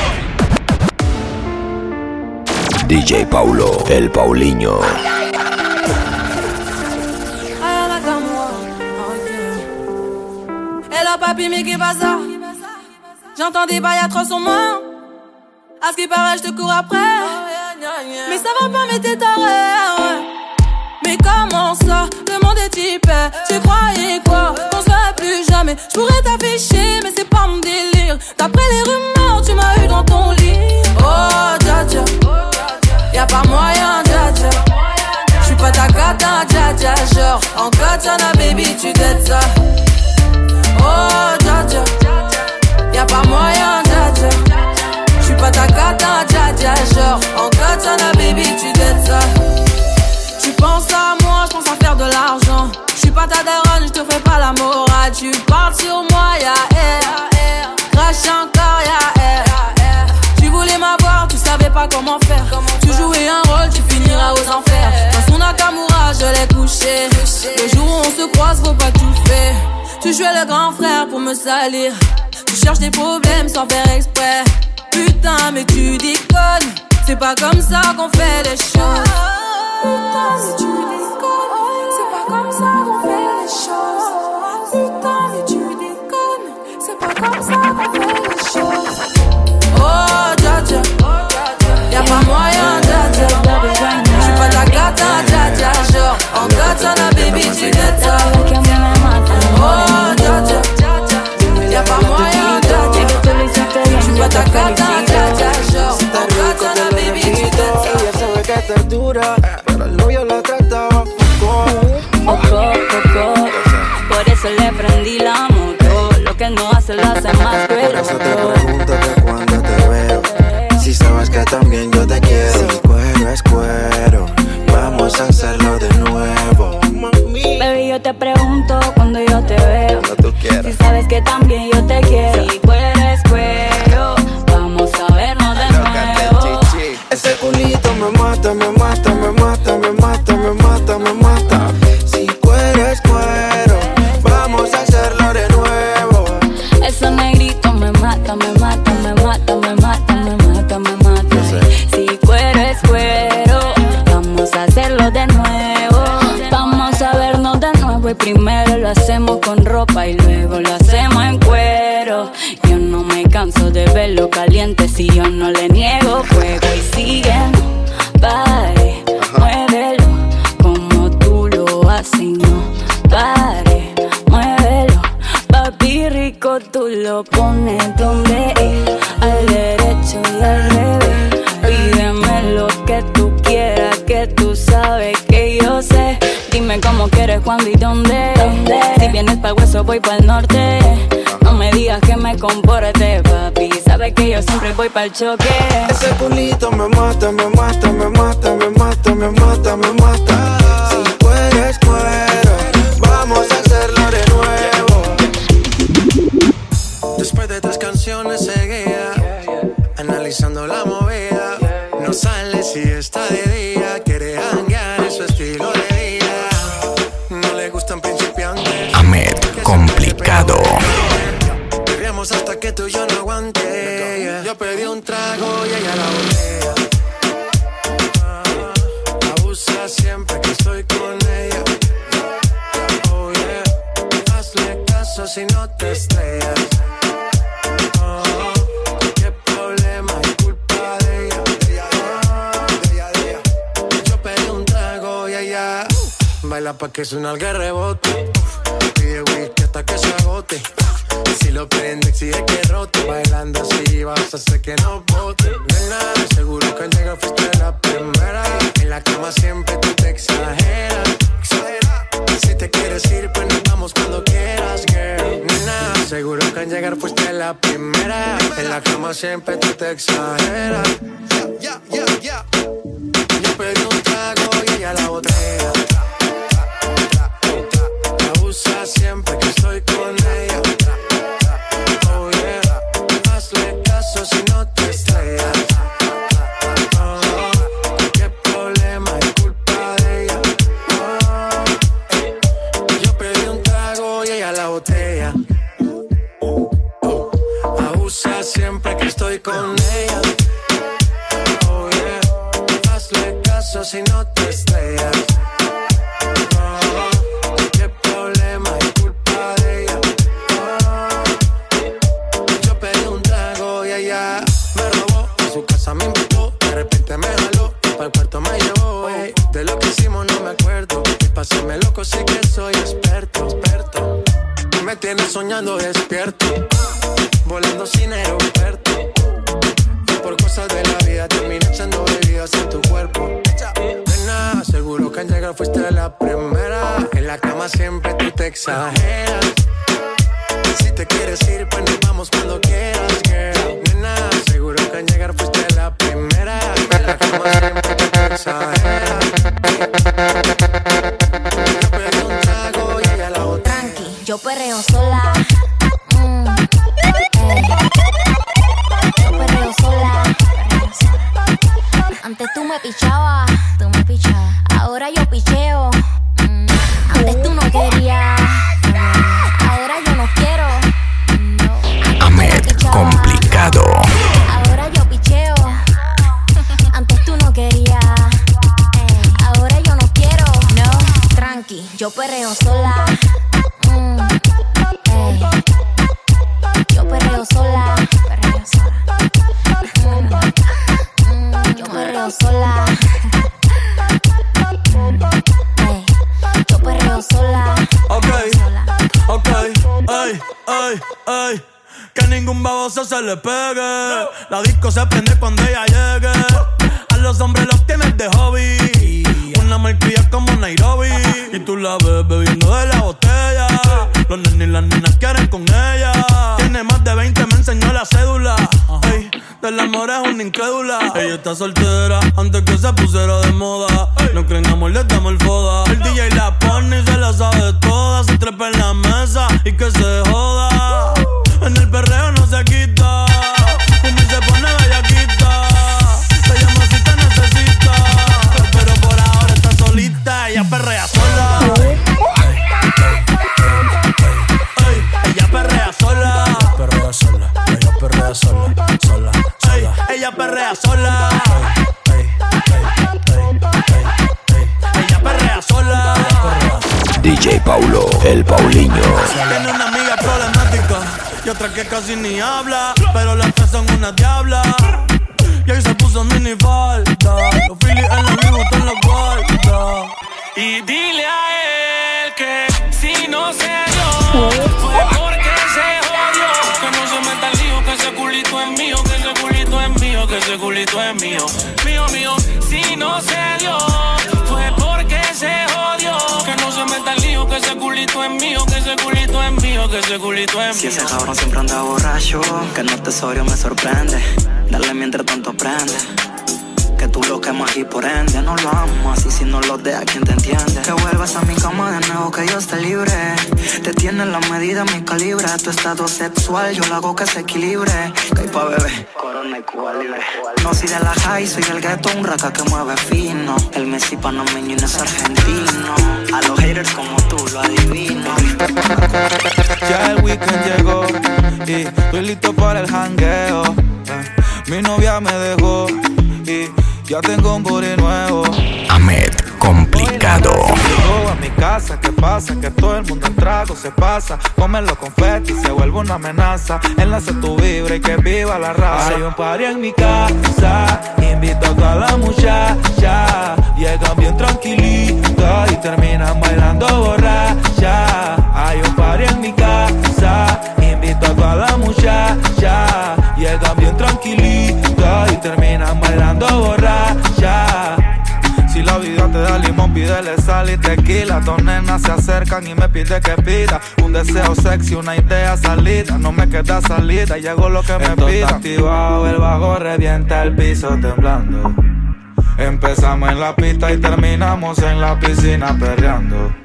DJ Paulo, el Paulinho. Hello papi, mais qui va ça? J'entends des bails atroces sur moi. À ce qui paraît, je te cours après. Mais ça va pas m'aider ta rêve. Mais comment ça, le monde est hyper. Tu croyais quoi, qu'on se verrait plus jamais. Je pourrais t'afficher, mais c'est pas mon délire. D'après les rumeurs, tu m'as eu dans ton lit. Oh, dja dja, y'a pas moyen, dja dja. J'suis pas ta cata, dja dja. Genre, en katana, baby, tu dettes ça. Oh, dja dja, y'a pas moyen, dja dja. J'suis pas ta cata, dja dja. Genre, en katana, baby, tu dettes ça. Tu penses à moi, j'pense à faire de l'argent. J'suis pas ta daronne, j'te fais pas la morale. Tu parles sur moi, y'a air. Crache encore, y'a air. Tu voulais m'avoir, tu savais pas comment faire. Tu jouais un rôle, tu finiras aux enfers. Dans son Nakamura, je l'ai couché. Le jour où on se croise, faut pas tout faire. Tu jouais le grand frère pour me salir. Tu cherches des problèmes sans faire exprès. Putain mais tu déconnes. C'est pas comme ça qu'on fait les choses. Putain mais tu déconnes. C'est pas comme ça qu'on fait les choses. Putain mais tu déconnes. C'est pas comme ça qu'on fait les choses. Oh dja dja, y'a pas moyen dja dja. J'suis pas ta gata dja dja. Genre en katana baby tu gâta. Oh dja dja, y'a pas moyen dja dja. J'suis pas ta gata dja dja. Genre en katana baby tu gâta. Ella sabe que esta es dura, pero el novio la trataba poco. Por eso le prendí la moto. Lo que no hace lo hace más cruel. Por eso te pregunto que cuando te veo, si sabes que también yo te quiero. Si cuero es cuero, vamos a hacerlo de nuevo. Baby, yo te pregunto cuando yo te veo, cuando tú quieras. si sabes que también yo te quiero. Si cuero es cuero, vamos a vernos de nuevo. Ese culito me mata, me mata, me mata, me mata, me mata, me mata. Si cuero es cuero, vamos a hacerlo de nuevo. Ese negrito me mata, me mata, me mata, me mata, me mata, me mata. Si cuero es cuero, vamos a hacerlo de nuevo. Vamos a vernos de nuevo y primero lo hacemos con ropa y luego lo hacemos en cuero. Yo no me canso de verlo caliente si yo no le niego fuego. Y síguenos, pare, muévelo como tú lo haces, no pare, muévelo. Papi rico, tú lo pones donde es, al derecho y al revés. Pídeme lo que tú quieras, que tú sabes que yo sé. Dime cómo quieres, cuándo y dónde. Si vienes pa'l hueso, voy pa'l norte. No me digas que me comporte, papi. Sabes que yo siempre voy pa'l choque. Ese culito me mata, me mata, me mata, me mata, me mata, me mata. Si cuero es cuero, vamos a hacerlo de nuevo. Después de 3 canciones seguía analizando la movida. No sale si está de día, quiere hanguear, es su estilo de vida. No le gustan principiantes. Ahmed Complicado. Perreamos hasta que tú y yo no aguante. Yo pedí un trago y ella la botella. Abusa siempre que estoy con ella. Oh yeah, hazle caso si no te estrellas. Qué problema es culpa de ella. Yo pedí un trago y ella baila pa' que suena el rebote. Pide whisky hasta que se agote. Si lo prende exige que rote. Bailando así vas a hacer que no bote. Nena, seguro que al llegar fuiste la primera. En la cama siempre tú te exageras. Si te quieres ir pues nos vamos cuando quieras, girl. Nena, seguro que al llegar fuiste la primera. En la cama siempre tú te exageras. Yo pedí un trago y ella la botella. Abusa siempre que estoy con ella. Oh yeah, hazle caso si no te estrellas. Qué problema es culpa de ella. Yo pedí un trago y ella la botella. Abusa siempre que estoy con ella. Oh yeah, hazle caso si no te estrellas. Me invitó, de repente me jaló, pa'l cuarto me llevó. De lo que hicimos no me acuerdo, y pa' hacerme loco sí que soy experto. Me tienes soñando despierto, volando sin aeropuerto. Y por cosas de la vida terminé echando bebidas en tu cuerpo. Nena, seguro que al llegar fuiste la primera. En la cama siempre tú te exageras. Si te quieres ir, pues nos vamos cuando quieras, girl. Nena, seguro que al llegar fuiste la primera. En la cama siempre tú te exageras. Yo pedí un trago y ella la botella. Tranqui, yo perreo sola. Yo perreo sola. Antes tú me pichabas, ahora yo picheo. Antes tú no querías, ahora Ey, ey, que ningún baboso se le pegue. La disco se prende cuando ella llegue. A los hombres los tienes de hobby. Una malcria como Nairobi. Y tú la ves bebiendo de la botella. Los nenes y las nenas quieren con ella. Tiene más de 20, me enseñó la cédula. Ey, del amor es una incrédula. Ella está soltera antes que se pusiera de moda. No creen amor, le damos el foda. El DJ la pone y se la sabe toda. Se trepa en la mesa y que se joda. En el perreo no se quita. Y se pone bellaquita. Se llama si te necesita. Pero por ahora está solita. Ella perrea sola. Ella perrea sola. Ella perrea sola. Ella perrea sola. Sola, sola. Ella perrea sola. Ella perrea sola. DJ Paulo, el Paulinho. Tiene una amiga problemática y otra que casi ni habla, pero las tres son una diabla. Y ahí se puso mini falta. Los Phillies en la Louis Vuitton los guarda. Y dile a él que si no se dio fue porque se jodió. Que no se meta el lío, que ese culito es mío, que ese culito es mío, que ese culito es mío. Mío, mío, si no se dio fue porque se jodió. Que no se meta el lío, que ese culito es mío, que ese culito es mío, que ese culito es mío. Si ese cabrón siempre anda borracho, que no esté sobrio me sorprende. Dale mientras tanto aprende. Que tú lo quemas y por ende no lo amas. Y si no lo dejas, ¿quién te entiende? Que vuelvas a mi cama de nuevo, que yo esté libre. Te tiene la medida, mi calibre. Tu estado sexual, yo lo hago que se equilibre. Que hay pa' bebé, Corona y Cuba libre. No soy de la high, soy el gueto, un raca que mueve fino. El Messi panameño y no es argentino. A los haters como tú lo adivino. Ya el weekend llegó y estoy listo para el jangueo. Mi novia me dejó y ya tengo un booty nuevo. Ahmed Complicado. Llego a mi casa, ¿qué pasa? Que todo el mundo en trago se pasa. Comen los confetis, se vuelve una amenaza. Enlace tu vibra y que viva la raza. Hay un party en mi casa, invito a toda la muchacha. Llegan bien tranquilitas y terminan bailando borracha. Hay un party en mi casa, invito a toda la muchacha. Llegan bien tranquilitas y terminan bailando borracha. Si la vida te da limón, pídele sal y tequila. Dos nenas se acercan y me pide que pida un deseo sexy, una idea salida. No me queda salida, llegó lo que me pida. Activado, el bajo revienta el piso temblando. Empezamos en la pista y terminamos en la piscina perreando.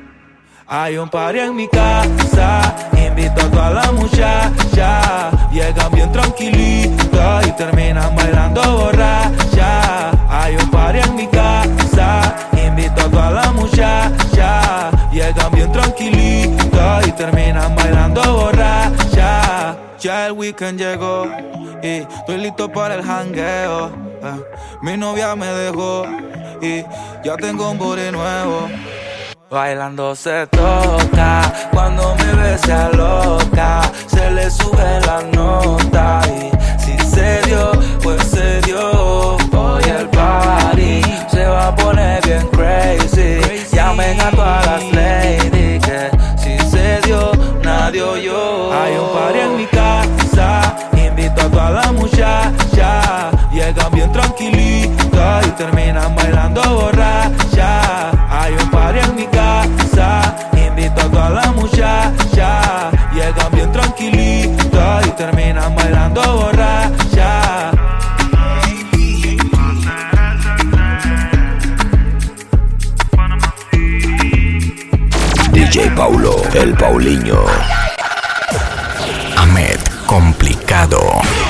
Hay un party en mi casa, invito a toda la muchacha. Llegan bien tranquilitas y terminan bailando borracha. Hay un party en mi casa, invito a toda la muchacha. Llegan bien tranquilitas y terminan bailando borracha. Ya el weekend llegó y estoy listo para el jangueo. Mi novia me dejó y ya tengo un booty nuevo. Bailando se toca, cuando me ve se aloca, se le sube la nota y si se dio, pues se dio. Hoy el party se va a poner bien crazy, llamen a todas las ladies que si se dio, nadie oyó. Hay un party en mi casa, invito a toda la muchacha, llegan bien tranquilitas y terminan bailando borracha. Hay un party en mi casa, invito a toda la muchacha. Llegan bien tranquilitas y terminan bailando borracha. DJ Paulo, el Paulinho. Ahmed Complicado.